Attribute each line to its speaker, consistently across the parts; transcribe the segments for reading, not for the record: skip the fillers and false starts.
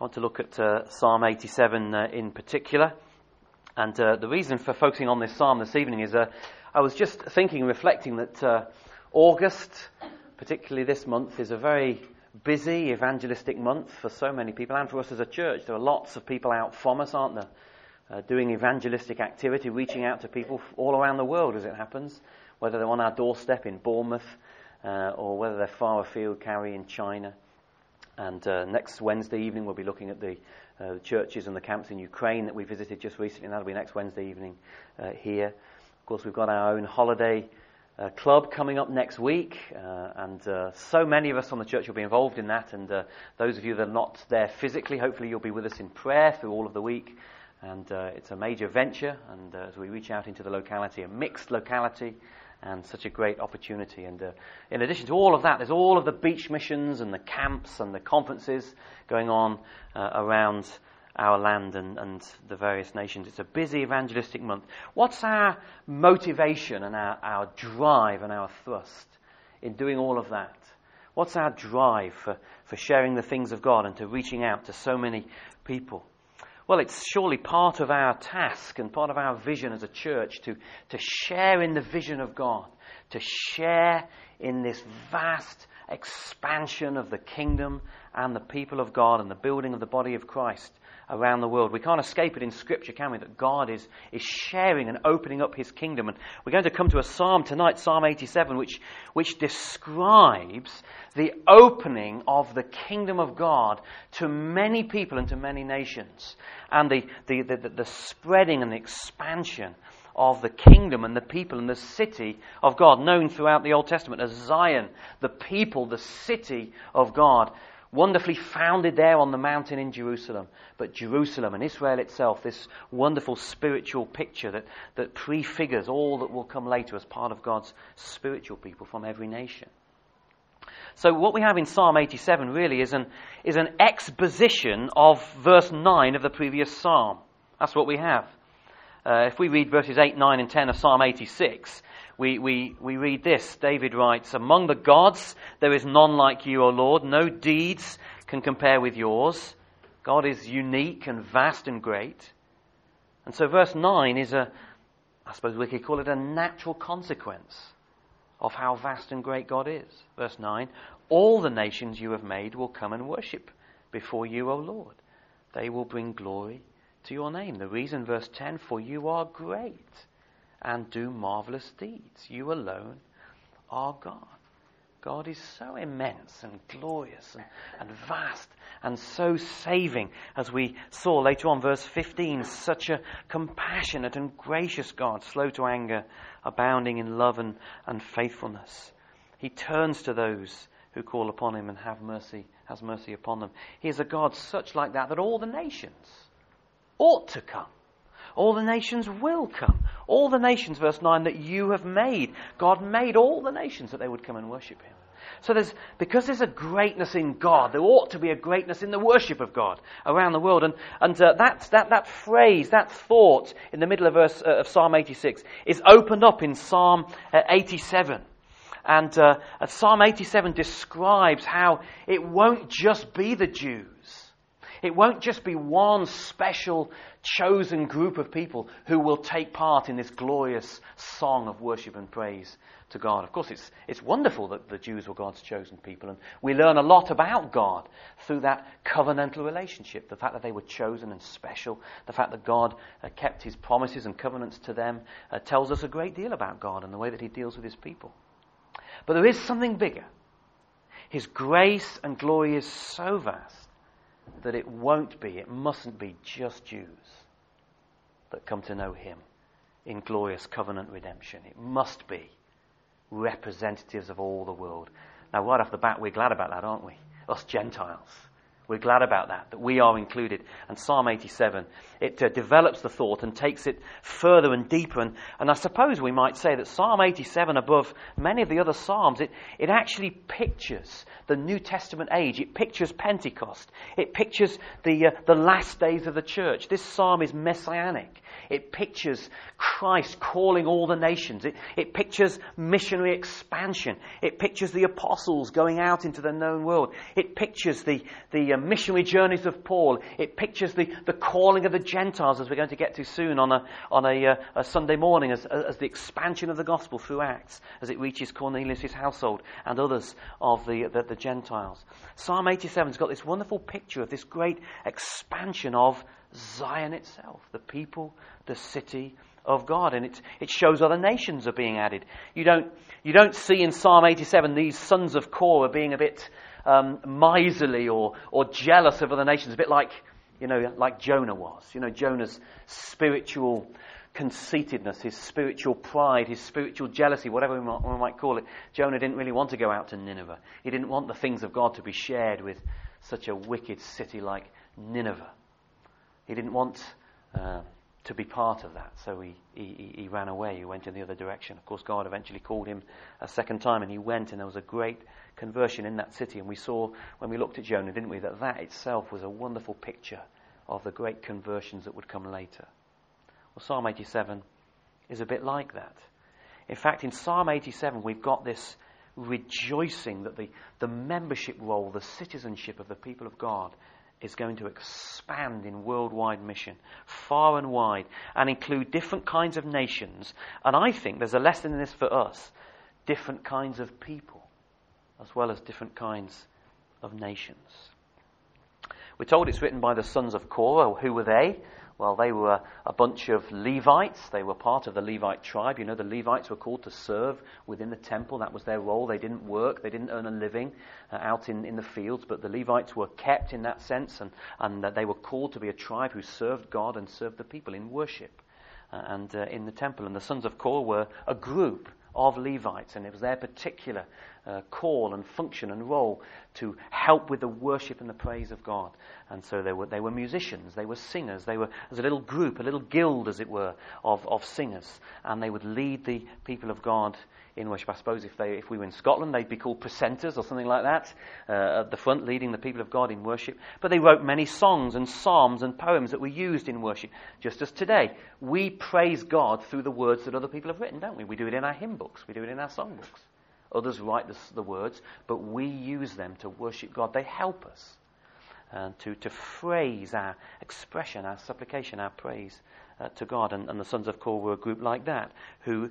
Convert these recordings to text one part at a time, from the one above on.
Speaker 1: want to look at Psalm 87 in particular. And the reason for focusing on this psalm this evening is I was just thinking and reflecting that August, particularly this month, is a very busy evangelistic month for so many people and for us as a church. There are lots of people out from us, aren't there, doing evangelistic activity, reaching out to people all around the world as it happens, whether they're on our doorstep in Bournemouth or whether they're far afield, Carrie in China. And next Wednesday evening we'll be looking at the churches and the camps in Ukraine that we visited just recently, and that'll be next Wednesday evening here. Of course, we've got our own holiday club coming up next week, and so many of us on the church will be involved in that, and those of you that are not there physically, hopefully you'll be with us in prayer through all of the week, and it's a major venture, and as we reach out into the locality, a mixed locality, and such a great opportunity. And in addition to all of that, there's all of the beach missions and the camps and the conferences going on around our land and the various nations. It's a busy evangelistic month. What's our motivation and our drive and our thrust in doing all of that? What's our drive for sharing the things of God and to reaching out to so many people? Well, it's surely part of our task and part of our vision as a church to share in the vision of God, to share in this vast expansion of the kingdom and the people of God and the building of the body of Christ around the world. We can't escape it in Scripture, can we? That God is sharing and opening up His kingdom. And we're going to come to a psalm tonight, Psalm 87, which describes the opening of the kingdom of God to many people and to many nations, and the spreading and the expansion of the kingdom and the people and the city of God, known throughout the Old Testament as Zion, the people, the city of God, wonderfully founded there on the mountain in Jerusalem. But Jerusalem and Israel itself, this wonderful spiritual picture that prefigures all that will come later as part of God's spiritual people from every nation. So what we have in Psalm 87 really is an exposition of verse 9 of the previous psalm. That's what we have. If we read verses 8, 9 and 10 of Psalm 86, we read this. David writes, "Among the gods there is none like you, O Lord. No deeds can compare with yours. God is unique and vast and great." And so verse 9 is I suppose we could call it a natural consequence of how vast and great God is. Verse 9, "All the nations you have made will come and worship before you, O Lord. They will bring glory to your name." The reason, verse 10, "For you are great and do marvelous deeds. You alone are God." God is so immense and glorious and vast and so saving, as we saw later on, verse 15, such a compassionate and gracious God, slow to anger, abounding in love and faithfulness. He turns to those who call upon Him and has mercy upon them. He is a God such like that all the nations ought to come. All the nations will come. All the nations, verse 9, that you have made. God made all the nations that they would come and worship Him. So because there's a greatness in God, there ought to be a greatness in the worship of God around the world. And that phrase, that thought in the middle of Psalm 86 is opened up in Psalm 87. And Psalm 87 describes how it won't just be the Jews. It won't just be one special chosen group of people who will take part in this glorious song of worship and praise to God. Of course, it's wonderful that the Jews were God's chosen people, and we learn a lot about God through that covenantal relationship. The fact that they were chosen and special, the fact that God kept His promises and covenants to them tells us a great deal about God and the way that He deals with His people. But there is something bigger. His grace and glory is so vast that it mustn't be just Jews that come to know Him in glorious covenant redemption. It must be representatives of all the world. Now, right off the bat, we're glad about that, aren't we? Us Gentiles. We're glad about that we are included. And Psalm 87, it develops the thought and takes it further and deeper. And I suppose we might say that Psalm 87, above many of the other Psalms, it actually pictures the New Testament age. It pictures Pentecost. It pictures the last days of the church. This Psalm is messianic. It pictures Christ calling all the nations. It pictures missionary expansion. It pictures the apostles going out into the known world. It pictures the missionary journeys of Paul. It pictures the calling of the Gentiles, as we're going to get to soon on a Sunday morning, as the expansion of the gospel through Acts, as it reaches Cornelius' household and others of the Gentiles. Psalm 87's got this wonderful picture of this great expansion of Zion itself, the people, the city of God, and it shows other nations are being added. You don't see in Psalm 87 these sons of Korah being a bit miserly or jealous of other nations, a bit like Jonah was. Jonah's spiritual conceitedness, his spiritual pride, his spiritual jealousy, whatever we might call it. Jonah didn't really want to go out to Nineveh. He didn't want the things of God to be shared with such a wicked city like Nineveh. He didn't want to be part of that, so he ran away. He went in the other direction. Of course, God eventually called him a second time, and he went, and there was a great conversion in that city. And we saw, when we looked at Jonah, didn't we, that itself was a wonderful picture of the great conversions that would come later. Well, Psalm 87 is a bit like that. In fact, in Psalm 87, we've got this rejoicing that the membership role, the citizenship of the people of God is going to expand in worldwide mission, far and wide, and include different kinds of nations. And I think there's a lesson in this for us, different kinds of people, as well as different kinds of nations. We're told it's written by the sons of Korah. Who were they? Well, they were a bunch of Levites. They were part of the Levite tribe. The Levites were called to serve within the temple. That was their role. They didn't work. They didn't earn a living out in the fields. But the Levites were kept in that sense. And they were called to be a tribe who served God and served the people in worship and in the temple. And the sons of Korah were a group of Levites. And it was their particular call and function and role to help with the worship and the praise of God. And so they were musicians, they were singers, they were as a little group, a little guild as it were, of singers, and they would lead the people of God in worship. I suppose if we were in Scotland, they'd be called precentors or something like that, at the front leading the people of God in worship. But they wrote many songs and psalms and poems that were used in worship, just as today. We praise God through the words that other people have written, don't we? We do it in our hymn books, we do it in our song books. Others write the words, but we use them to worship God. They help us to phrase our expression, our supplication, our praise to God. And the sons of Korah were a group like that who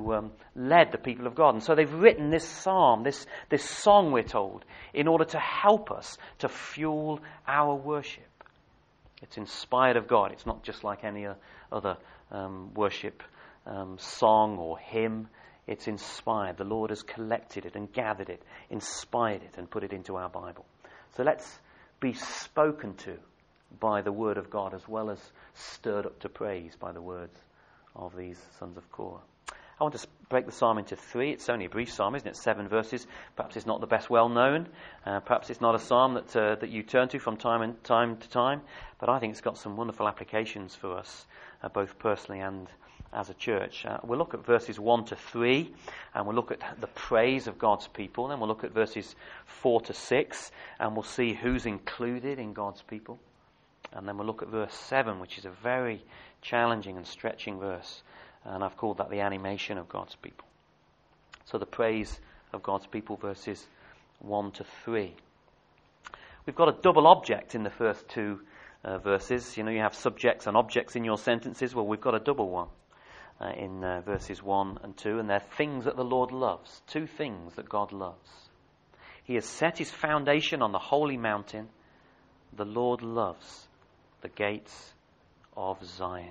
Speaker 1: led the people of God. And so they've written this psalm, this song, we're told, in order to help us to fuel our worship. It's inspired of God. It's not just like any other worship song or hymn. It's inspired. The Lord has collected it and gathered it, inspired it, and put it into our Bible. So let's be spoken to by the word of God, as well as stirred up to praise by the words of these sons of Korah. I want to break the psalm into 3. It's only a brief psalm, isn't it? 7 verses. Perhaps it's not the best well known. Perhaps it's not a psalm that you turn to from time to time. But I think it's got some wonderful applications for us, both personally and as a church. We'll look at verses 1 to 3, and we'll look at the praise of God's people. Then we'll look at verses 4 to 6, and we'll see who's included in God's people. And then we'll look at verse 7, which is a very challenging and stretching verse. And I've called that the animation of God's people. So the praise of God's people, verses 1 to 3. We've got a double object in the first 2 verses. You have subjects and objects in your sentences. Well, we've got a double one in verses 1 and 2. And they're things that the Lord loves. 2 things that God loves. He has set his foundation on the holy mountain. The Lord loves the gates of Zion.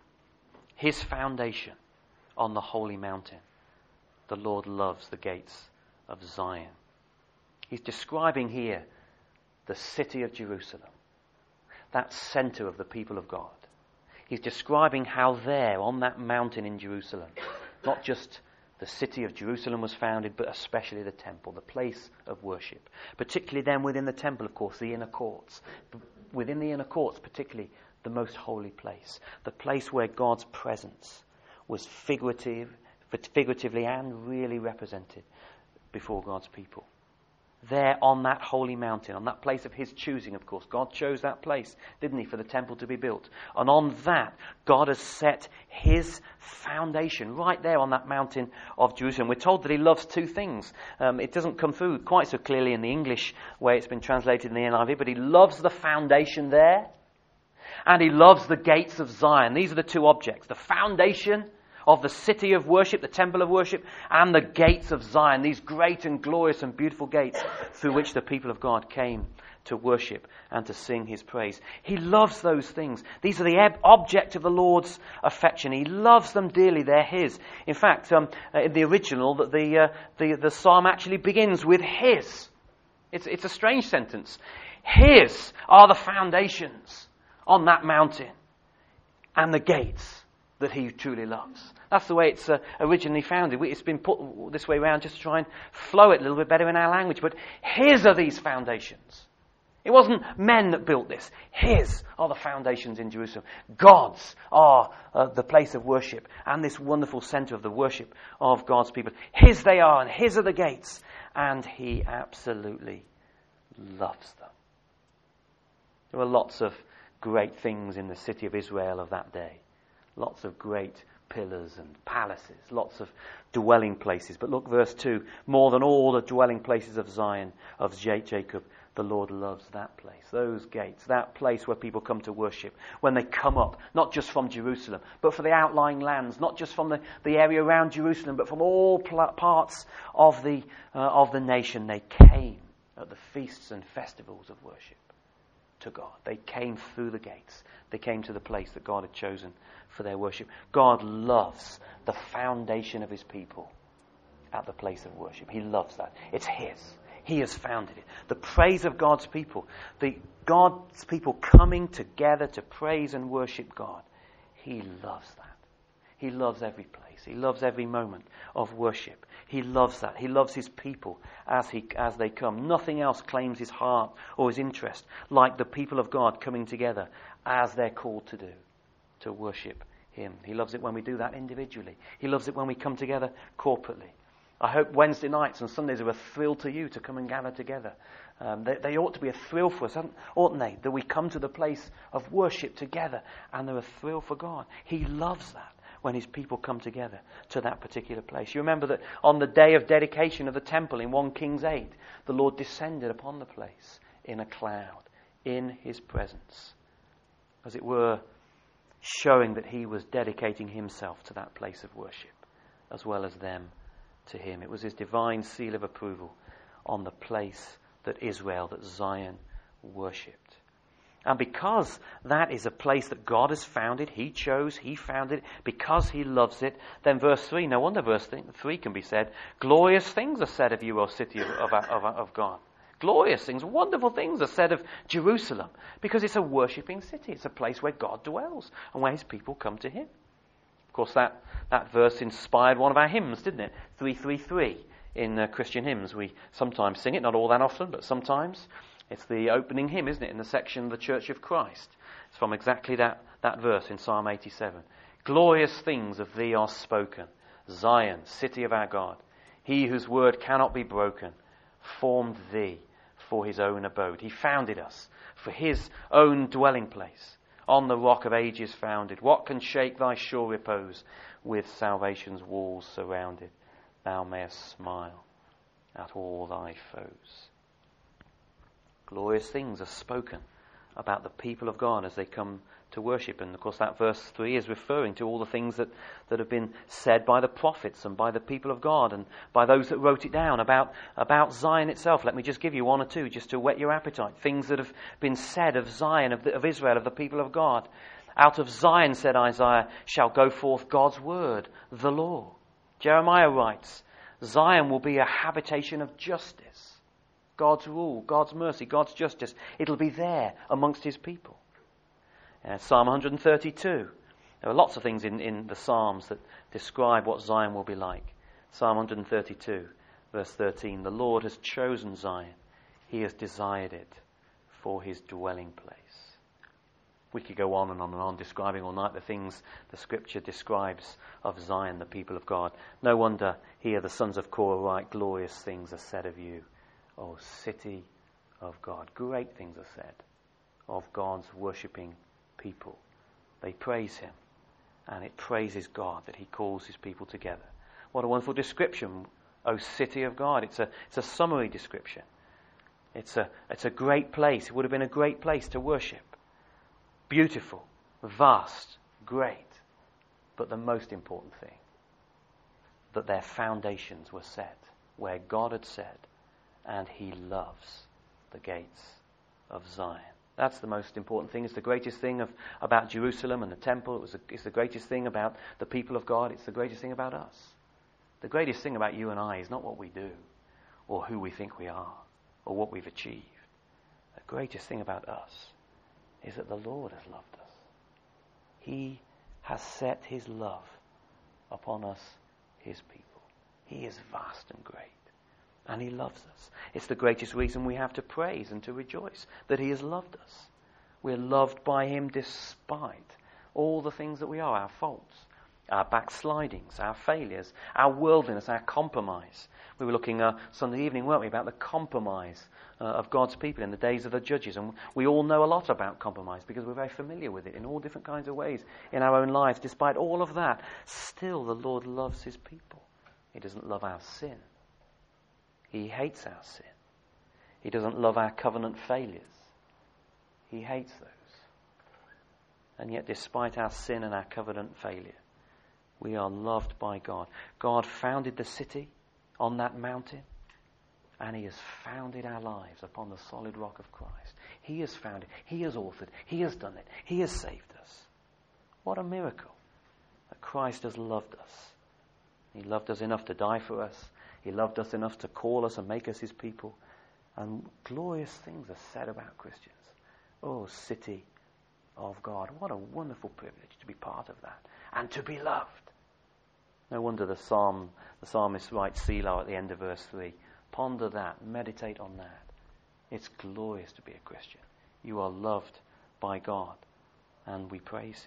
Speaker 1: His foundation on the holy mountain. The Lord loves the gates of Zion. He's describing here the city of Jerusalem, that center of the people of God. He's describing how there, on that mountain in Jerusalem, not just the city of Jerusalem was founded, but especially the temple, the place of worship. Particularly then within the temple, of course, the inner courts. Within the inner courts, particularly the most holy place. The place where God's presence was figuratively and really represented before God's people. there on that holy mountain, on that place of his choosing, of course. God chose that place, didn't he, for the temple to be built. And on that, God has set his foundation right there on that mountain of Jerusalem. We're told that he loves two things. It doesn't come through quite so clearly in the English way it's been translated in the NIV, but he loves the foundation there, and he loves the gates of Zion. These are the two objects, the foundation of the city of worship, the temple of worship, and the gates of Zion, these great and glorious and beautiful gates through which the people of God came to worship and to sing his praise. He loves those things. These are the object of the Lord's affection. He loves them dearly. They're his. In fact, in the original, the psalm actually begins with his. It's a strange sentence. His are the foundations on that mountain and the gates that he truly loves. That's the way it's originally founded. It's been put this way around just to try and flow it a little bit better in our language. But his are these foundations. It wasn't men that built this. His are the foundations in Jerusalem. God's are the place of worship and this wonderful centre of the worship of God's people. His they are, and his are the gates. And he absolutely loves them. There were lots of great things in the city of Israel of that day. Lots of great pillars and palaces, lots of dwelling places. But look, verse 2, more than all the dwelling places of Zion, of Jacob, the Lord loves that place, those gates, that place where people come to worship, when they come up, not just from Jerusalem, but from the outlying lands, not just from the area around Jerusalem, but from all parts of the nation. They came at the feasts and festivals of worship to God. They came through the gates. They came to the place that God had chosen for their worship. God loves the foundation of his people at the place of worship. He loves that. It's his. He has founded it. The praise of God's people, God's people coming together to praise and worship God. He loves that. He loves every place. He loves every moment of worship. He loves that. He loves his people as they come. Nothing else claims his heart or his interest like the people of God coming together as they're called to do, to worship him. He loves it when we do that individually. He loves it when we come together corporately. I hope Wednesday nights and Sundays are a thrill to you to come and gather together. They ought to be a thrill for us, oughtn't they? That we come to the place of worship together and they're a thrill for God. He loves that when his people come together to that particular place. You remember that on the day of dedication of the temple in 1 Kings 8, the Lord descended upon the place in a cloud, in his presence, as it were, showing that he was dedicating himself to that place of worship, as well as them to him. It was his divine seal of approval on the place that Israel, that Zion, worshipped. And because that is a place that God has founded, he chose, he founded it, because he loves it, then verse 3, no wonder verse 3 can be said, glorious things are said of you, O city of God. Glorious things, wonderful things are said of Jerusalem, because it's a worshipping city. It's a place where God dwells and where his people come to him. Of course, that verse inspired one of our hymns, didn't it? 333 in Christian hymns. We sometimes sing it, not all that often, but sometimes. It's the opening hymn, isn't it, in the section of the Church of Christ. It's from exactly that verse in Psalm 87. Glorious things of thee are spoken, Zion, city of our God. He whose word cannot be broken, formed thee for his own abode. He founded us for his own dwelling place, on the rock of ages founded. What can shake thy sure repose, with salvation's walls surrounded? Thou mayest smile at all thy foes. Glorious things are spoken about the people of God as they come to worship. And of course that verse 3 is referring to all the things that have been said by the prophets and by the people of God and by those that wrote it down about Zion itself. Let me just give you one or two just to whet your appetite. Things that have been said of Zion, of Israel, of the people of God. Out of Zion, said Isaiah, shall go forth God's word, the law. Jeremiah writes, Zion will be a habitation of justice. God's rule, God's mercy, God's justice. It'll be there amongst his people. Psalm 132. There are lots of things in the Psalms that describe what Zion will be like. Psalm 132, verse 13. The Lord has chosen Zion. He has desired it for his dwelling place. We could go on and on and on describing all night the things the Scripture describes of Zion, the people of God. No wonder here the sons of Korah write, glorious things are said of you, Oh, city of God. Great things are said of God's worshipping people. They praise him, and it praises God that he calls his people together. What a wonderful description, oh city of God. It's a summary description. It's a great place. It would have been a great place to worship. Beautiful, vast, great. But the most important thing, that their foundations were set where God had said, and he loves the gates of Zion. That's the most important thing. It's the greatest thing about Jerusalem and the temple. It's the greatest thing about the people of God. It's the greatest thing about us. The greatest thing about you and I is not what we do or who we think we are or what we've achieved. The greatest thing about us is that the Lord has loved us. He has set his love upon us, his people. He is vast and great, and he loves us. It's the greatest reason we have to praise and to rejoice, that he has loved us. We're loved by him despite all the things that we are, our faults, our backslidings, our failures, our worldliness, our compromise. We were looking Sunday evening, weren't we, about the compromise of God's people in the days of the judges. And we all know a lot about compromise because we're very familiar with it in all different kinds of ways in our own lives. Despite all of that, still the Lord loves his people. He doesn't love our sin. He hates our sin. He doesn't love our covenant failures. He hates those. And yet, despite our sin and our covenant failure, we are loved by God. God founded the city on that mountain, and he has founded our lives upon the solid rock of Christ. He has founded, he has authored, he has done it, he has saved us. What a miracle that Christ has loved us. He loved us enough to die for us. He loved us enough to call us and make us his people. And glorious things are said about Christians. Oh, city of God. What a wonderful privilege to be part of that and to be loved. No wonder the psalmist writes Selah at the end of verse 3. Ponder that, meditate on that. It's glorious to be a Christian. You are loved by God, and we praise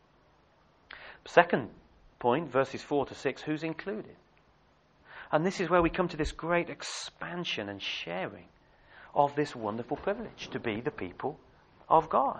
Speaker 1: him. Second point, verses 4 to 6, who's included? And this is where we come to this great expansion and sharing of this wonderful privilege to be the people of God.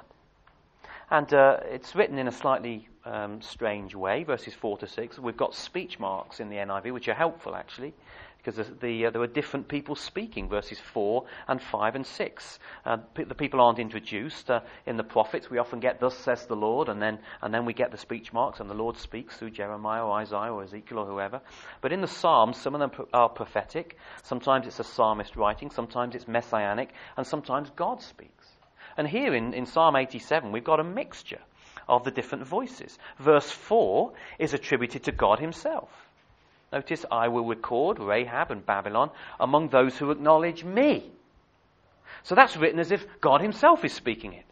Speaker 1: And it's written in a slightly strange way, verses 4 to 6. We've got speech marks in the NIV, which are helpful, actually, because there were different people speaking, verses 4 and 5 and 6. The people aren't introduced. In the prophets, we often get, thus says the Lord, and then we get the speech marks, and the Lord speaks through Jeremiah or Isaiah or Ezekiel or whoever. But in the Psalms, some of them are prophetic. Sometimes it's a psalmist writing, sometimes it's messianic, and sometimes God speaks. And here in Psalm 87, we've got a mixture of the different voices. Verse 4 is attributed to God himself. Notice, I will record Rahab and Babylon among those who acknowledge me. So that's written as if God himself is speaking it.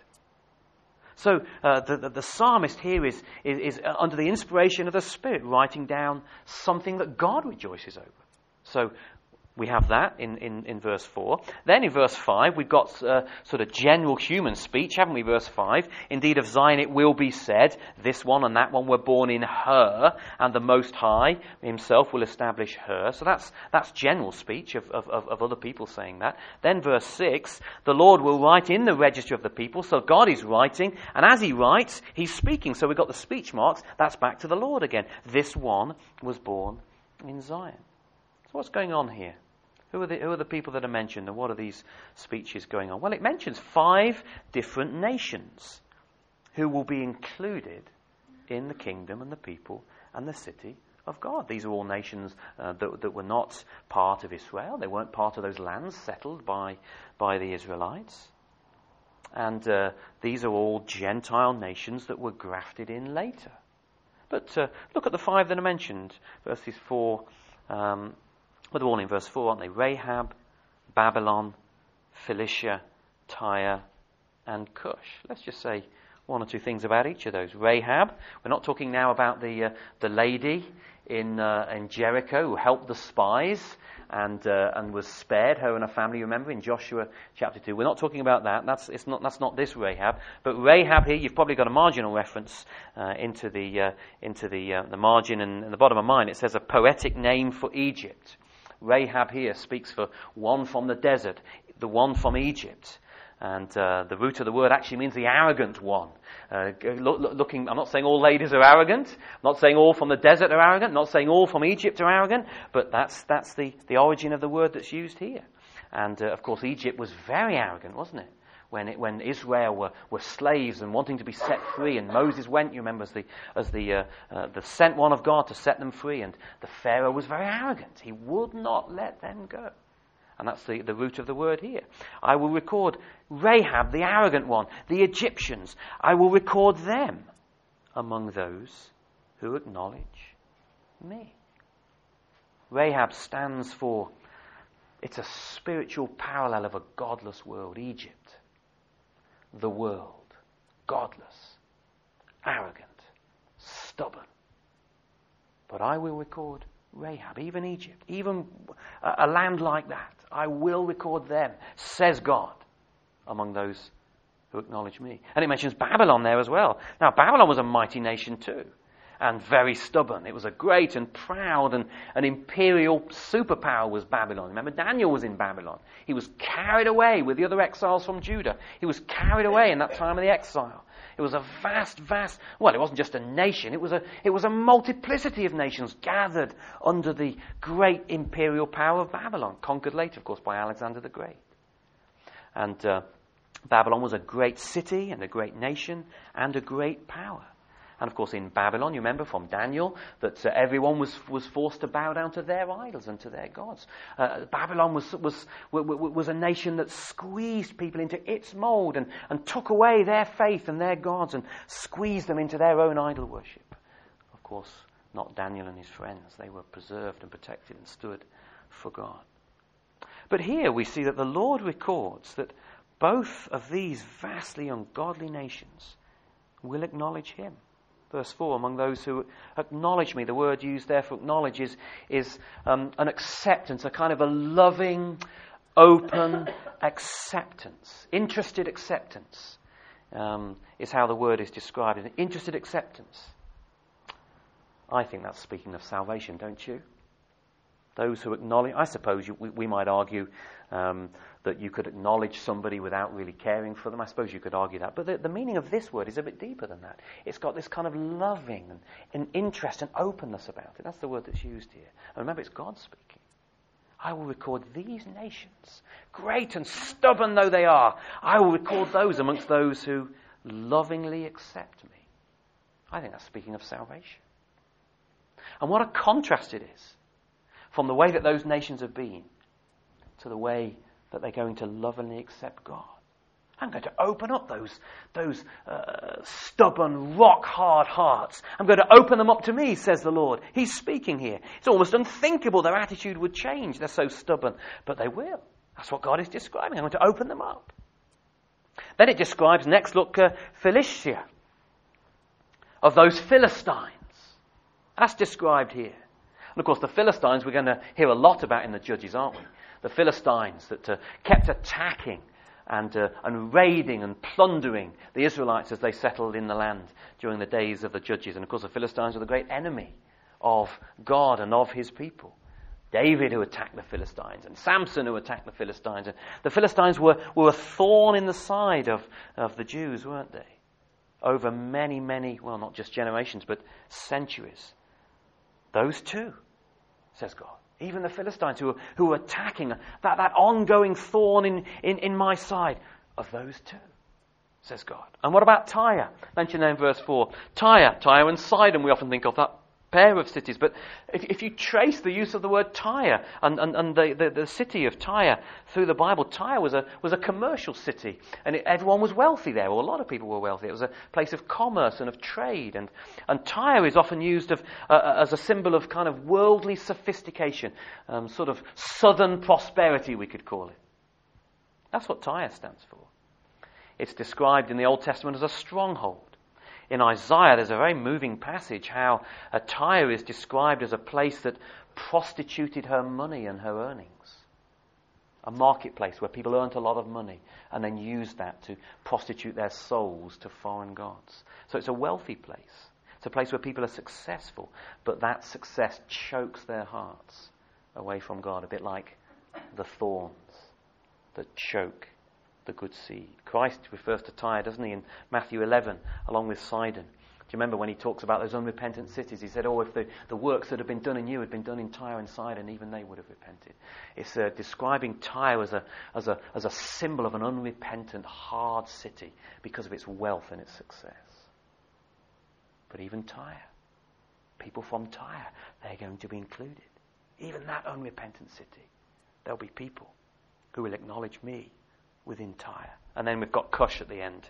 Speaker 1: So the psalmist here is under the inspiration of the Spirit, writing down something that God rejoices over. So we have that in verse 4. Then in verse 5, we've got sort of general human speech, haven't we? Verse 5. Indeed, of Zion it will be said, this one and that one were born in her, and the Most High himself will establish her. So that's general speech of other people saying that. Then verse 6, the Lord will write in the register of the people. So God is writing, and as he writes, he's speaking. So we've got the speech marks. That's back to the Lord again. This one was born in Zion. So what's going on here? Who are the people that are mentioned, and what are these speeches going on? Well, it mentions 5 different nations who will be included in the kingdom and the people and the city of God. These are all nations that were not part of Israel. They weren't part of those lands settled by the Israelites. And these are all Gentile nations that were grafted in later. But look at the 5 that are mentioned. Verses 4... Well, they're all in verse 4, aren't they? Rahab, Babylon, Philistia, Tyre, and Cush. Let's just say one or two things about each of those. Rahab, we're not talking now about the lady in Jericho who helped the spies and was spared, her and her family, remember, in Joshua chapter 2. We're not talking about that. That's not this Rahab. But Rahab here, you've probably got a marginal reference into the margin and the bottom of mine. It says a poetic name for Egypt. Rahab here speaks for one from the desert, the one from Egypt. And the root of the word actually means the arrogant one. I'm not saying all ladies are arrogant. I'm not saying all from the desert are arrogant. I'm not saying all from Egypt are arrogant. But that's the origin of the word that's used here. And of course, Egypt was very arrogant, wasn't it? When Israel were slaves and wanting to be set free, and Moses went, you remember, as the sent one of God to set them free, and the Pharaoh was very arrogant. He would not let them go. And that's the root of the word here. I will record Rahab, the arrogant one, the Egyptians. I will record them among those who acknowledge me. Rahab stands for, it's a spiritual parallel of a godless world. Egypt, the world, godless, arrogant, stubborn. But I will record Rahab, even Egypt, even a land like that. I will record them, says God, among those who acknowledge me. And it mentions Babylon there as well. Now, Babylon was a mighty nation too, and very stubborn. It was a great and proud and an imperial superpower was Babylon. Remember, Daniel was in Babylon. He was carried away with the other exiles from Judah. He was carried away in that time of the exile. It was a vast, well, it wasn't just a nation. It was a multiplicity of nations gathered under the great imperial power of Babylon, conquered later, of course, by Alexander the Great. And Babylon was a great city and a great nation and a great power. And of course, in Babylon, you remember from Daniel that everyone was forced to bow down to their idols and to their gods. Babylon was a nation that squeezed people into its mold and took away their faith and their gods and squeezed them into their own idol worship. Of course, not Daniel and his friends. They were preserved and protected and stood for God. But here we see that the Lord records that both of these vastly ungodly nations will acknowledge him. Verse 4, among those who acknowledge me, the word used there for acknowledge is an acceptance, a kind of a loving, open acceptance. Interested acceptance is how the word is described. An interested acceptance. I think that's speaking of salvation, don't you? Those who acknowledge, I suppose we might argue that you could acknowledge somebody without really caring for them. I suppose you could argue that. But the meaning of this word is a bit deeper than that. It's got this kind of loving and interest and openness about it. That's the word that's used here. And remember, it's God speaking. I will record these nations, great and stubborn though they are. I will record those amongst those who lovingly accept me. I think that's speaking of salvation. And what a contrast it is from the way that those nations have been to the way that they're going to lovingly accept God. I'm going to open up those stubborn, rock-hard hearts. I'm going to open them up to me, says the Lord. He's speaking here. It's almost unthinkable their attitude would change. They're so stubborn. But they will. That's what God is describing. I'm going to open them up. Then it describes, next look, Philistia. Of those Philistines. That's described here. And of course, the Philistines we're going to hear a lot about in the Judges, aren't we? The Philistines that kept attacking and raiding and plundering the Israelites as they settled in the land during the days of the Judges. And of course, the Philistines were the great enemy of God and of his people. David who attacked the Philistines, and Samson who attacked the Philistines. And the Philistines were a thorn in the side of the Jews, weren't they? Over many, well, not just generations, but centuries. Those two, says God. Even the Philistines who were attacking, that ongoing thorn in my side, of those two, says God. And what about Tyre? Mentioned there in verse 4. Tyre and Sidon, we often think of that pair of cities. But if you trace the use of the word Tyre and the city of Tyre through the Bible, Tyre was a commercial city. And everyone was wealthy there, or a lot of people were wealthy. It was a place of commerce and of trade. And Tyre is often used as a symbol of kind of worldly sophistication, sort of southern prosperity, we could call it. That's what Tyre stands for. It's described in the Old Testament as a stronghold. In Isaiah, there's a very moving passage how Tyre is described as a place that prostituted her money and her earnings. A marketplace where people earned a lot of money and then used that to prostitute their souls to foreign gods. So it's a wealthy place. It's a place where people are successful, but that success chokes their hearts away from God, a bit like the thorns that choke the good seed. Christ refers to Tyre, doesn't he, in Matthew 11, along with Sidon. Do you remember when he talks about those unrepentant cities? He said, if the works that have been done in you had been done in Tyre and Sidon, even they would have repented. It's describing Tyre as a symbol of an unrepentant, hard city because of its wealth and its success. But even Tyre, people from Tyre, they're going to be included. Even that unrepentant city, there'll be people who will acknowledge me within Tyre. And then we've got Cush at the end.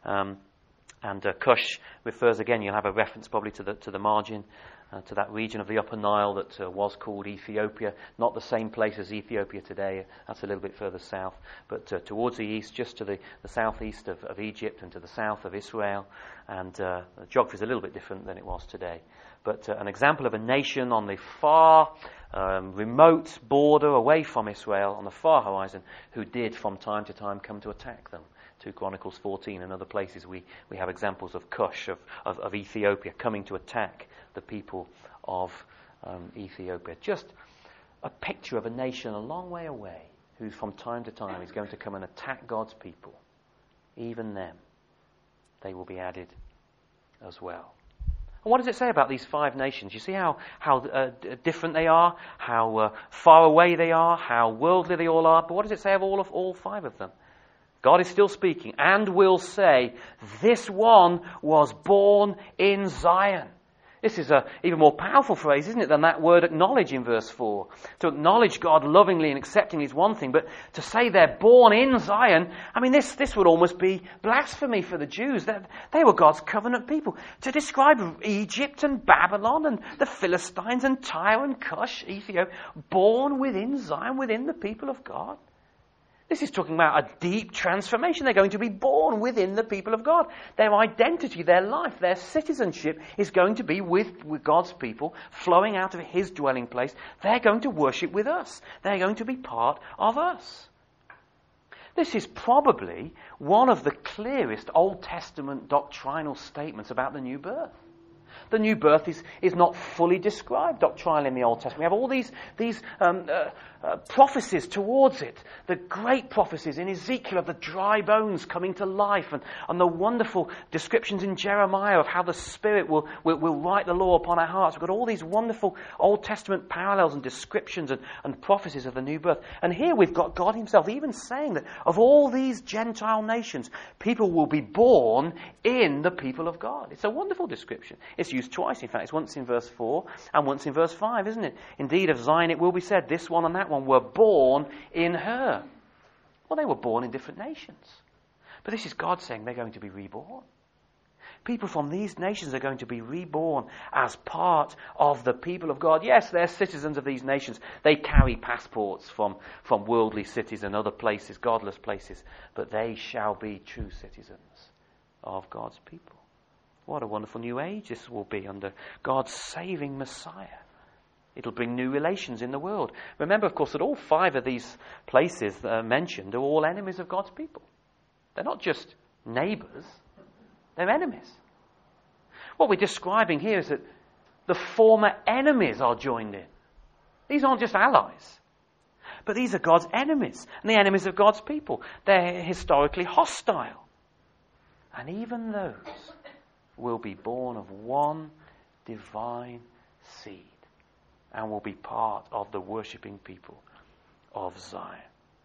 Speaker 1: And Cush refers again, you'll have a reference probably to the margin, to that region of the Upper Nile that was called Ethiopia. Not the same place as Ethiopia today, that's a little bit further south. But towards the east, just to the southeast of Egypt and to the south of Israel. And the geography is a little bit different than it was today. But an example of a nation on the far remote border away from Israel, on the far horizon, who did from time to time come to attack them. 2 Chronicles 14 and other places we have examples of Cush, of Ethiopia, coming to attack the people of Ethiopia. Just a picture of a nation a long way away who from time to time is going to come and attack God's people. Even them, they will be added as well. And what does it say about these 5 nations? You see how different they are, how far away they are, how worldly they all are. But what does it say of all 5 of them? God is still speaking and will say, this one was born in Zion. This is an even more powerful phrase, isn't it, than that word acknowledge in verse 4. To acknowledge God lovingly and accepting is one thing, but to say they're born in Zion, I mean, this would almost be blasphemy for the Jews. They were God's covenant people. To describe Egypt and Babylon and the Philistines and Tyre and Cush, Ethiopia, born within Zion, within the people of God. This is talking about a deep transformation. They're going to be born within the people of God. Their identity, their life, their citizenship is going to be with God's people, flowing out of His dwelling place. They're going to worship with us. They're going to be part of us. This is probably one of the clearest Old Testament doctrinal statements about the new birth. The new birth is not fully described doctrinally in the Old Testament. We have all these prophecies towards it. The great prophecies in Ezekiel of the dry bones coming to life, and the wonderful descriptions in Jeremiah of how the Spirit will write the law upon our hearts. We've got all these wonderful Old Testament parallels and descriptions and prophecies of the new birth. And here we've got God Himself even saying that of all these Gentile nations, people will be born in the people of God. It's a wonderful description. It's used twice, in fact. It's once in verse 4 and once in verse 5, isn't it? Indeed, of Zion it will be said, this one and that one were born in her. Well, they were born in different nations. But this is God saying they're going to be reborn. People from these nations are going to be reborn as part of the people of God. Yes, they're citizens of these nations. They carry passports from worldly cities and other places, godless places. But they shall be true citizens of God's people. What a wonderful new age this will be under God's saving Messiah. It'll bring new relations in the world. Remember, of course, that all 5 of these places that are mentioned are all enemies of God's people. They're not just neighbours, they're enemies. What we're describing here is that the former enemies are joined in. These aren't just allies, but these are God's enemies, and the enemies of God's people. They're historically hostile. And even those will be born of one divine seed and will be part of the worshipping people of Zion.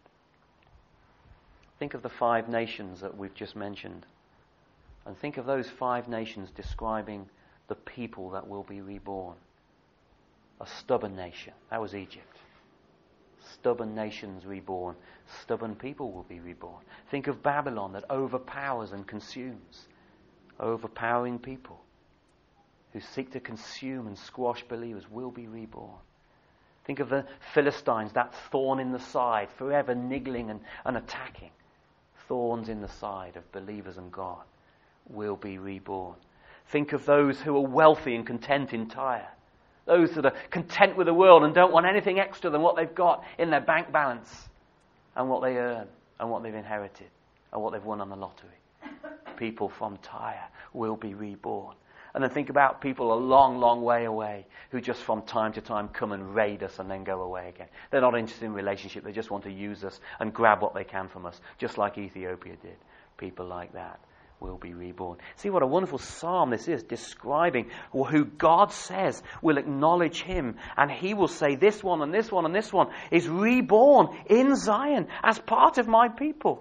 Speaker 1: Think of the 5 nations that we've just mentioned, and think of those 5 nations describing the people that will be reborn. A stubborn nation, that was Egypt. Stubborn nations reborn. Stubborn people will be reborn. Think of Babylon that overpowers and consumes. Overpowering people who seek to consume and squash believers will be reborn. Think of the Philistines, that thorn in the side, forever niggling and attacking. Thorns in the side of believers and God will be reborn. Think of those who are wealthy and content in Tyre. Those that are content with the world and don't want anything extra than what they've got in their bank balance and what they earn and what they've inherited and what they've won on the lottery. People from Tyre will be reborn. And then think about people a long, long way away who just from time to time come and raid us and then go away again. They're not interested in relationship. They just want to use us and grab what they can from us, just like Ethiopia did. People like that will be reborn. See what a wonderful psalm this is, describing who God says will acknowledge him, and he will say this one and this one and this one is reborn in Zion as part of my people.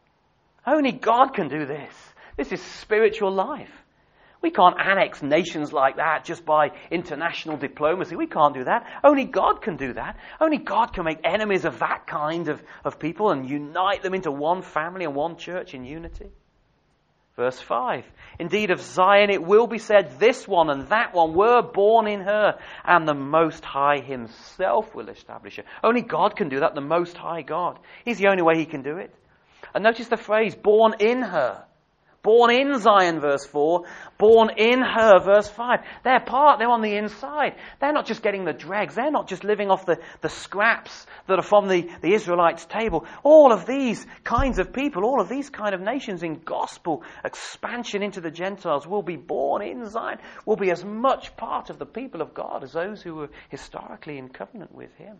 Speaker 1: Only God can do this. This is spiritual life. We can't annex nations like that just by international diplomacy. We can't do that. Only God can do that. Only God can make enemies of that kind of people and unite them into one family and one church in unity. Verse 5, indeed of Zion it will be said, this one and that one were born in her, and the Most High himself will establish her. Only God can do that, the Most High God. He's the only way he can do it. And notice the phrase, born in her. Born in Zion, verse 4. Born in her, verse 5. They're on the inside. They're not just getting the dregs. They're not just living off the scraps that are from the Israelites' table. All of these kinds of people, all of these kind of nations in gospel expansion into the Gentiles will be born in Zion, will be as much part of the people of God as those who were historically in covenant with him.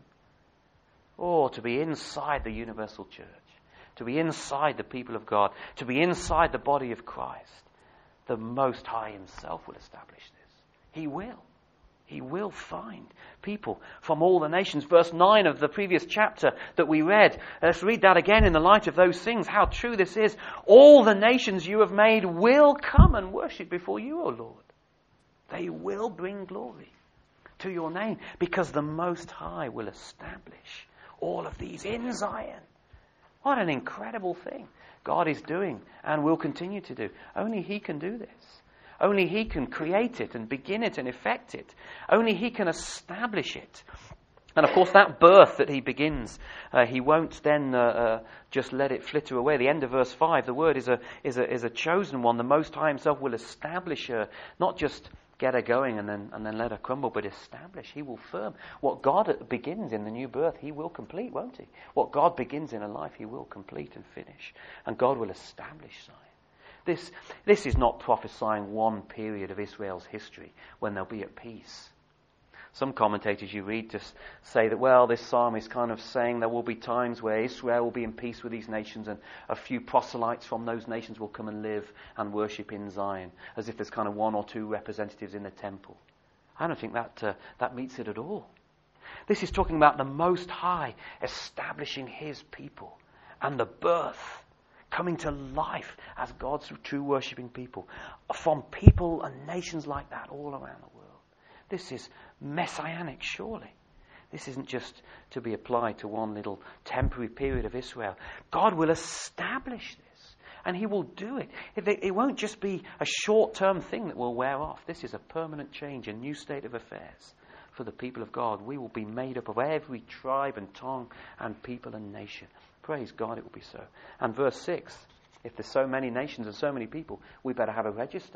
Speaker 1: Oh, to be inside the universal church. To be inside the people of God, to be inside the body of Christ, the Most High himself will establish this. He will. He will find people from all the nations. Verse 9 of the previous chapter that we read. Let's read that again in the light of those things, how true this is. All the nations you have made will come and worship before you, O Lord. They will bring glory to your name because the Most High will establish all of these in Zion. What an incredible thing God is doing and will continue to do. Only he can do this. Only he can create it and begin it and effect it. Only he can establish it. And of course that birth that he begins, he won't then just let it flitter away. The end of verse 5, the word is a chosen one. The Most High himself will establish her, not just get her going and then let her crumble, but establish. He will firm. What God begins in the new birth, he will complete, won't he? What God begins in a life, he will complete and finish. And God will establish Zion. This is not prophesying one period of Israel's history when they'll be at peace. Some commentators you read just say that, well, this psalm is kind of saying there will be times where Israel will be in peace with these nations and a few proselytes from those nations will come and live and worship in Zion, as if there's kind of one or two representatives in the temple. I don't think that meets it at all. This is talking about the Most High establishing his people and the birth, coming to life as God's true worshipping people from people and nations like that all around the world. This is messianic, surely. This isn't just to be applied to one little temporary period of Israel. God will establish this, and he will do it. It won't just be a short-term thing that will wear off. This is a permanent change, a new state of affairs for the people of God. We will be made up of every tribe and tongue and people and nation. Praise God, it will be so. And verse 6, if there's so many nations and so many people, we better have a register.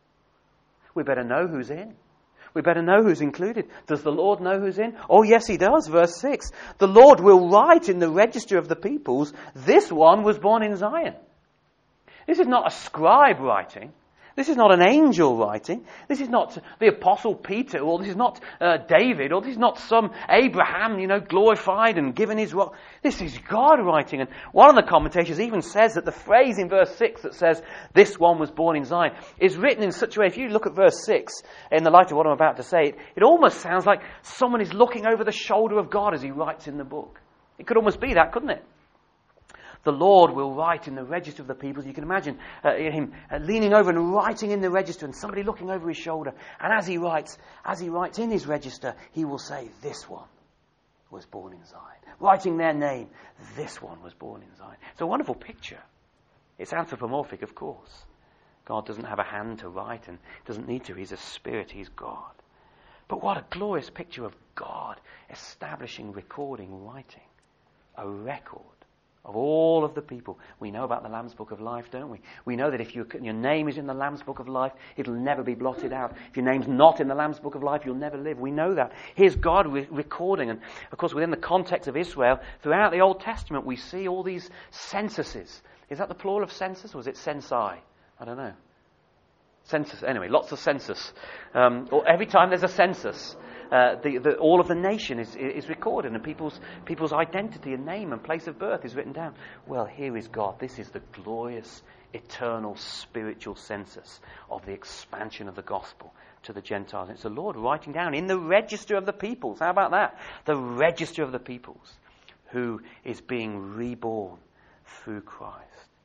Speaker 1: We better know who's in. We better know who's included. Does the Lord know who's in? Oh, yes, he does. Verse 6. The Lord will write in the register of the peoples, this one was born in Zion. This is not a scribe writing. This is not an angel writing. This is not the Apostle Peter, or this is not David, or this is not some Abraham, glorified and given his role. This is God writing. And one of the commentators even says that the phrase in verse 6 that says, this one was born in Zion, is written in such a way, if you look at verse 6, in the light of what I'm about to say, it almost sounds like someone is looking over the shoulder of God as he writes in the book. It could almost be that, couldn't it? The Lord will write in the register of the peoples. You can imagine him leaning over and writing in the register and somebody looking over his shoulder. And as he writes in his register, he will say, this one was born in Zion. Writing their name, this one was born in Zion. It's a wonderful picture. It's anthropomorphic, of course. God doesn't have a hand to write and doesn't need to. He's a spirit. He's God. But what a glorious picture of God establishing, recording, writing. A record of all of the people. We know about the Lamb's Book of Life, don't we? We know that if your name is in the Lamb's Book of Life, it'll never be blotted out. If your name's not in the Lamb's Book of Life, you'll never live. We know that. Here's God recording. And, of course, within the context of Israel, throughout the Old Testament, we see all these censuses. Is that the plural of census, or is it censai? I don't know. Census, anyway, lots of census. Or every time there's a census, all of the nation is recorded, and people's identity and name and place of birth is written down. Well, here is God. This is the glorious, eternal, spiritual census of the expansion of the gospel to the Gentiles. It's the Lord writing down in the register of the peoples. How about that? The register of the peoples, who is being reborn through Christ.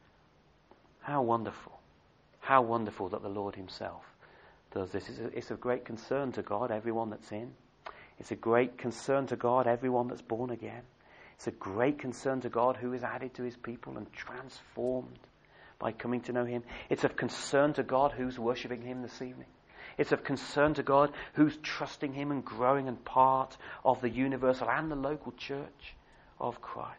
Speaker 1: How wonderful. How wonderful that the Lord himself does this. It's of great concern to God, everyone that's in. It's a great concern to God, everyone that's born again. It's a great concern to God who is added to his people and transformed by coming to know him. It's of concern to God who's worshipping him this evening. It's of concern to God who's trusting him and growing and part of the universal and the local church of Christ.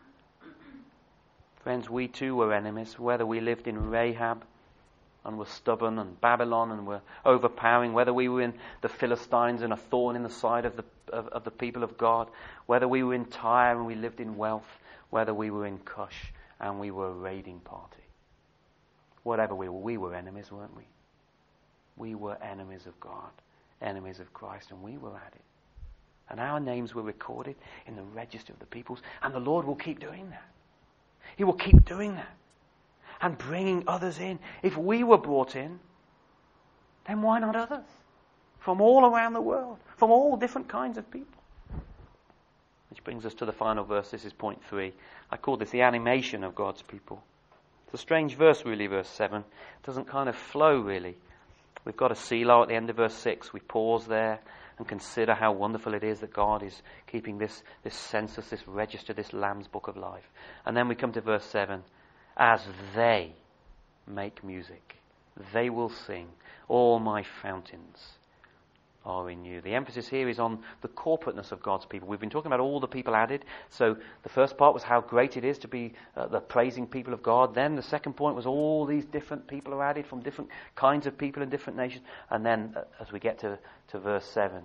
Speaker 1: Friends, we too were enemies, whether we lived in Rahab and were stubborn, and Babylon and were overpowering, whether we were in the Philistines and a thorn in the side of the people of God, whether we were in Tyre and we lived in wealth, whether we were in Cush and we were a raiding party. Whatever we were enemies, weren't we? We were enemies of God, enemies of Christ, and we were added. And our names were recorded in the register of the peoples, and the Lord will keep doing that. He will keep doing that and bringing others in. If we were brought in, then why not others? From all around the world, from all different kinds of people. Which brings us to the final verse. This is point 3. I call this the animation of God's people. It's a strange verse, really, verse 7. It doesn't kind of flow, really. We've got a Selah at the end of verse 6. We pause there and consider how wonderful it is that God is keeping this census, this register, this Lamb's Book of Life. And then we come to verse 7. As they make music, they will sing. All my fountains are in you. The emphasis here is on the corporateness of God's people. We've been talking about all the people added. So the first part was how great it is to be the praising people of God. Then the second point was all these different people are added from different kinds of people in different nations. And then as we get to verse 7,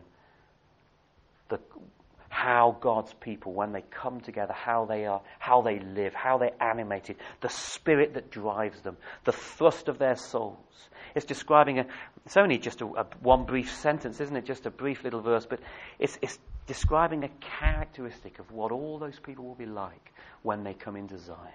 Speaker 1: how God's people, when they come together, how they are, how they live, how they're animated, the spirit that drives them, the thrust of their souls. It's describing it's only just one brief sentence, isn't it? Just a brief little verse, but it's describing a characteristic of what all those people will be like when they come into Zion.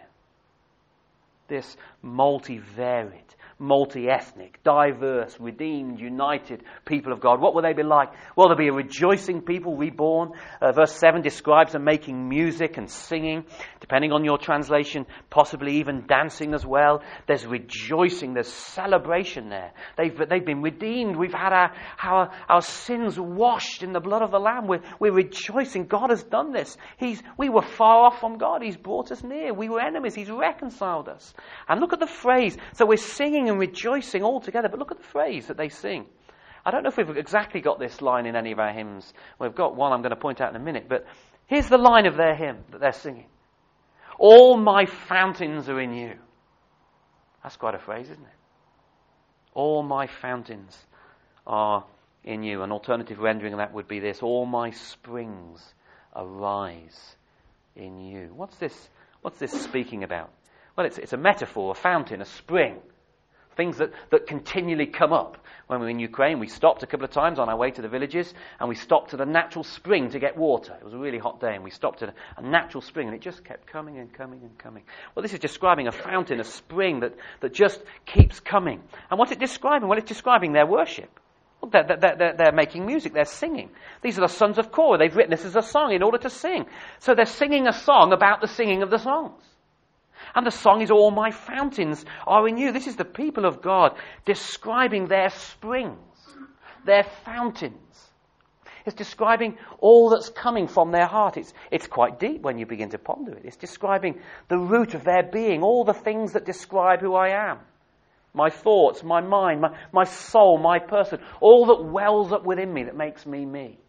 Speaker 1: This multivariate, multi-ethnic, diverse, redeemed, united people of God. What will they be like? Well, they'll be a rejoicing people, reborn. Verse 7 describes them making music and singing, depending on your translation, possibly even dancing as well. There's rejoicing, there's celebration there. They've been redeemed. We've had our sins washed in the blood of the Lamb. We're rejoicing. God has done this. We were far off from God. He's brought us near. We were enemies. He's reconciled us. And look at the phrase. So we're singing and rejoicing all together, but look at the phrase that they sing. I don't know if we've exactly got this line in any of our hymns. We've got one I'm going to point out in a minute, but here's the line of their hymn that they're singing. All my fountains are in you. That's quite a phrase, isn't it? All my fountains are in you. An alternative rendering of that would be this. All my springs arise in you. What's this speaking about? Well, it's a metaphor, a fountain, a spring. Things that continually come up. When we were in Ukraine, we stopped a couple of times on our way to the villages, and we stopped at a natural spring to get water. It was a really hot day, and we stopped at a natural spring, and it just kept coming and coming and coming. Well, this is describing a fountain, a spring that just keeps coming. And what's it describing? Well, it's describing their worship. Well, they're making music, they're singing. These are the sons of Korah. They've written this as a song in order to sing. So they're singing a song about the singing of the songs. And the song is all my fountains are in you. This is the people of God describing their springs, their fountains. It's describing all that's coming from their heart. It's quite deep when you begin to ponder it. It's describing the root of their being, all the things that describe who I am. My thoughts, my mind, my soul, my person, all that wells up within me that makes me me.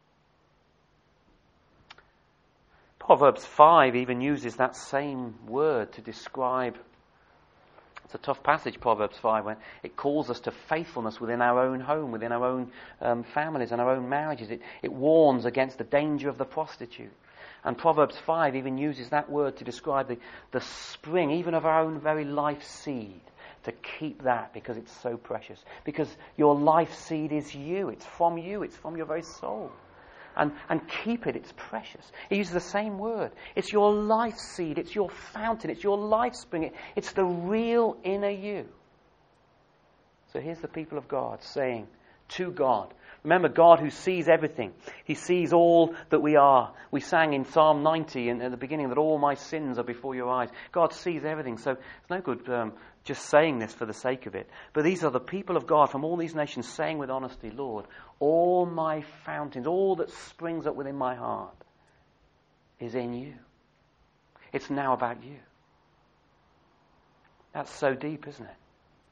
Speaker 1: Proverbs 5 even uses that same word to describe. It's a tough passage, Proverbs 5, when it calls us to faithfulness within our own home, within our own families and our own marriages. It warns against the danger of the prostitute. And Proverbs 5 even uses that word to describe the spring, even of our own very life seed, to keep that because it's so precious. Because your life seed is you. It's from you. It's from your very soul. And keep it. It's precious. He uses the same word. It's your life seed. It's your fountain. It's your life spring. It's the real inner you. So here's the people of God saying to God. Remember, God who sees everything. He sees all that we are. We sang in Psalm 90 at the beginning that all my sins are before your eyes. God sees everything. So it's no good just saying this for the sake of it. But these are the people of God from all these nations saying with honesty, Lord, all my fountains, all that springs up within my heart is in you. It's now about you. That's so deep, isn't it?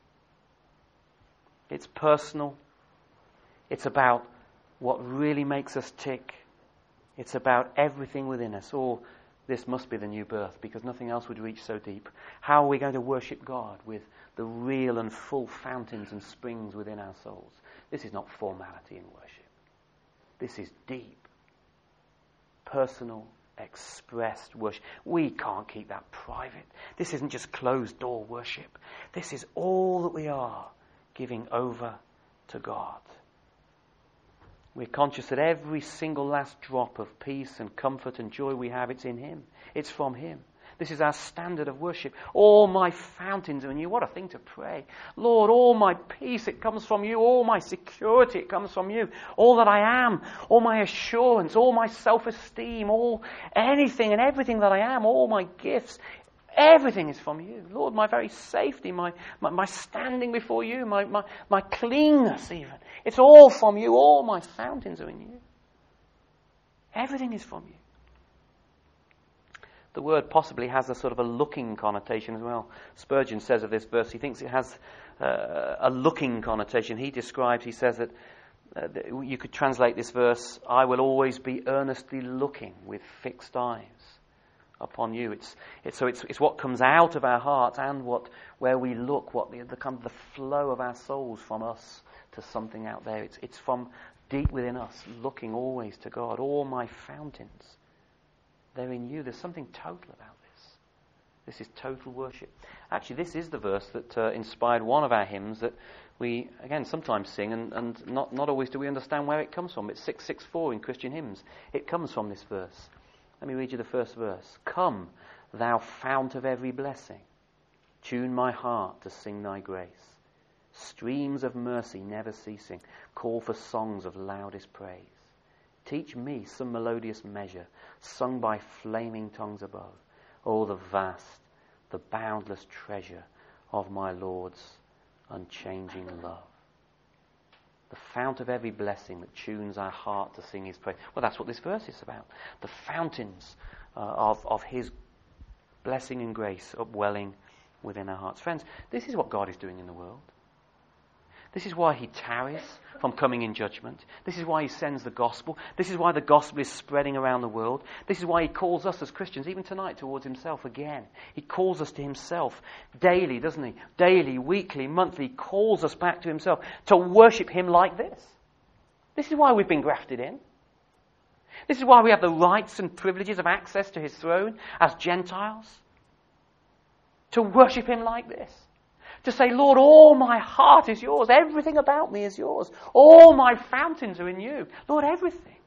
Speaker 1: It's personal. It's about what really makes us tick. It's about everything within us. Oh, this must be the new birth because nothing else would reach so deep. How are we going to worship God with the real and full fountains and springs within our souls? This is not formality in worship. This is deep, personal, expressed worship. We can't keep that private. This isn't just closed door worship. This is all that we are giving over to God. We're conscious that every single last drop of peace and comfort and joy we have, it's in Him. It's from Him. This is our standard of worship. All my fountains are in you. What a thing to pray. Lord, all my peace, it comes from you. All my security, it comes from you. All that I am, all my assurance, all my self-esteem, all anything and everything that I am, all my gifts, everything is from you. Lord, my very safety, my standing before you, my cleanness even. It's all from you. All my fountains are in you. Everything is from you. The word possibly has a sort of a looking connotation as well. Spurgeon says of this verse, he thinks it has a looking connotation. He says that you could translate this verse, I will always be earnestly looking with fixed eyes upon you. It's what comes out of our hearts and where we look, what the flow of our souls from us to something out there. It's from deep within us, looking always to God. All my fountains, they're in you. There's something total about this. This is total worship. Actually, this is the verse that inspired one of our hymns that we, again, sometimes sing and not always do we understand where it comes from. It's 664 in Christian hymns. It comes from this verse. Let me read you the first verse. Come, thou fount of every blessing, tune my heart to sing thy grace. Streams of mercy never ceasing, call for songs of loudest praise. Teach me some melodious measure, sung by flaming tongues above. Oh, the vast, the boundless treasure of my Lord's unchanging love. The fount of every blessing that tunes our heart to sing His praise. Well, that's what this verse is about. The fountains of His blessing and grace upwelling within our hearts. Friends, this is what God is doing in the world. This is why He tarries from coming in judgment. This is why He sends the gospel. This is why the gospel is spreading around the world. This is why He calls us as Christians, even tonight, towards Himself again. He calls us to Himself daily, doesn't He? Daily, weekly, monthly. He calls us back to Himself to worship Him like this. This is why we've been grafted in. This is why we have the rights and privileges of access to His throne as Gentiles. To worship Him like this. To say, Lord, all my heart is yours. Everything about me is yours. All my fountains are in you. Lord, everything.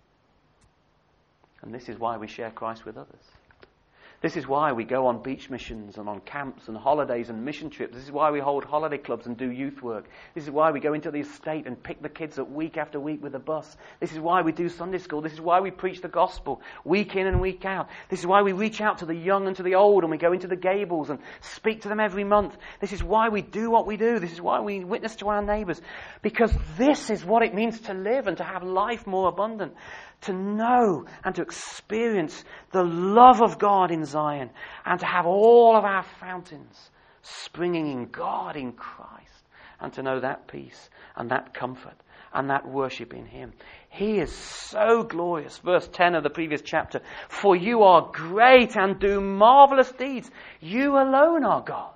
Speaker 1: And this is why we share Christ with others. This is why we go on beach missions and on camps and holidays and mission trips. This is why we hold holiday clubs and do youth work. This is why we go into the estate and pick the kids up week after week with a bus. This is why we do Sunday school. This is why we preach the gospel week in and week out. This is why we reach out to the young and to the old and we go into the gables and speak to them every month. This is why we do what we do. This is why we witness to our neighbours. Because this is what it means to live and to have life more abundant. To know and to experience the love of God in Zion and to have all of our fountains springing in God, in Christ, and to know that peace and that comfort and that worship in Him. He is so glorious. Verse 10 of the previous chapter, for you are great and do marvelous deeds. You alone are God.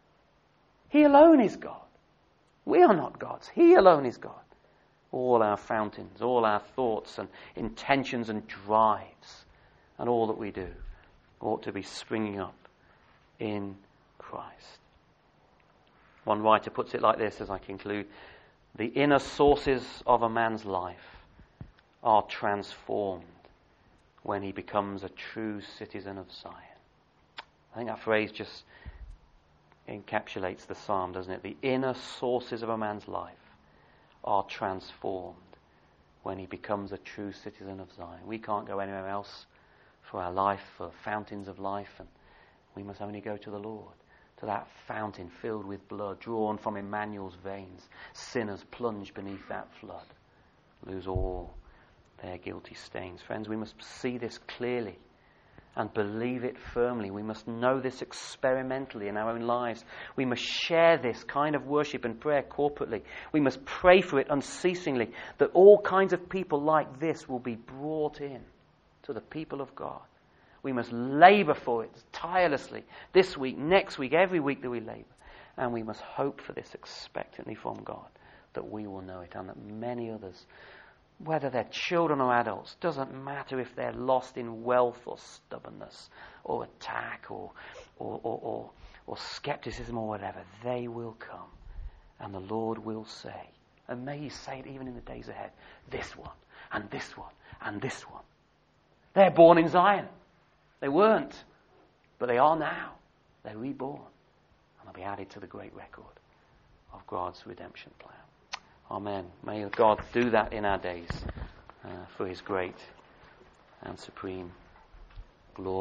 Speaker 1: He alone is God. We are not gods. He alone is God. All our fountains, all our thoughts and intentions and drives and all that we do ought to be springing up in Christ. One writer puts it like this as I conclude: the inner sources of a man's life are transformed when he becomes a true citizen of Zion. I think that phrase just encapsulates the psalm, doesn't it? The inner sources of a man's life are transformed when he becomes a true citizen of Zion. We can't go anywhere else for our life, for fountains of life, and we must only go to the Lord, to that fountain filled with blood, drawn from Emmanuel's veins. Sinners plunge beneath that flood, lose all their guilty stains. Friends, we must see this clearly and believe it firmly. We must know this experimentally in our own lives. We must share this kind of worship and prayer corporately. We must pray for it unceasingly, that all kinds of people like this will be brought in to the people of God. We must labour for it tirelessly, this week, next week, every week that we labour. And we must hope for this expectantly from God, that we will know it and that many others, whether they're children or adults, doesn't matter if they're lost in wealth or stubbornness or attack or skepticism or whatever, they will come and the Lord will say, and may He say it even in the days ahead, this one and this one and this one. They're born in Zion. They weren't, but they are now. They're reborn and they'll be added to the great record of God's redemption plan. Amen. May God do that in our days for His great and supreme